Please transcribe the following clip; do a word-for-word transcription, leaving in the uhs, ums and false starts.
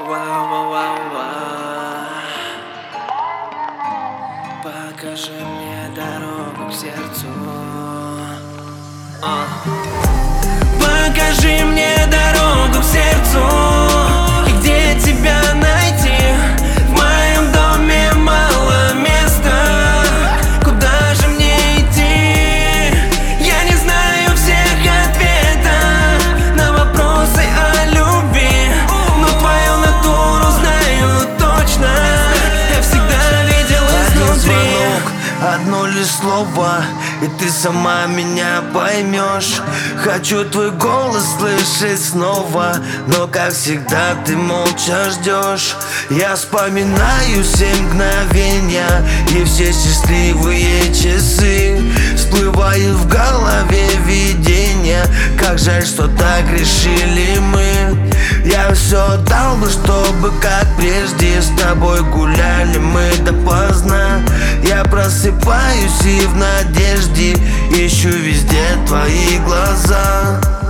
Ва-ва-ва-ва. Покажи мне дорогу к сердцу. а. Покажи мне дорогу к сердцу. И где тебя найти? В моем доме мало места. Куда же мне идти? Я не знаю всех ответов на вопросы о любви, но твою натуру знаю точно. Я всегда видел изнутри. Одно лишь слово, и ты сама меня поймешь. Хочу твой голос слышать снова, но как всегда ты молча ждешь. Я вспоминаю все мгновения и все счастливые часы. Всплывают в голове видения, как жаль, что так решили мы. Я все дал бы, чтобы как прежде с тобой гуляли мы допоздна. Я просыпаюсь и в надежде ищу везде твои глаза.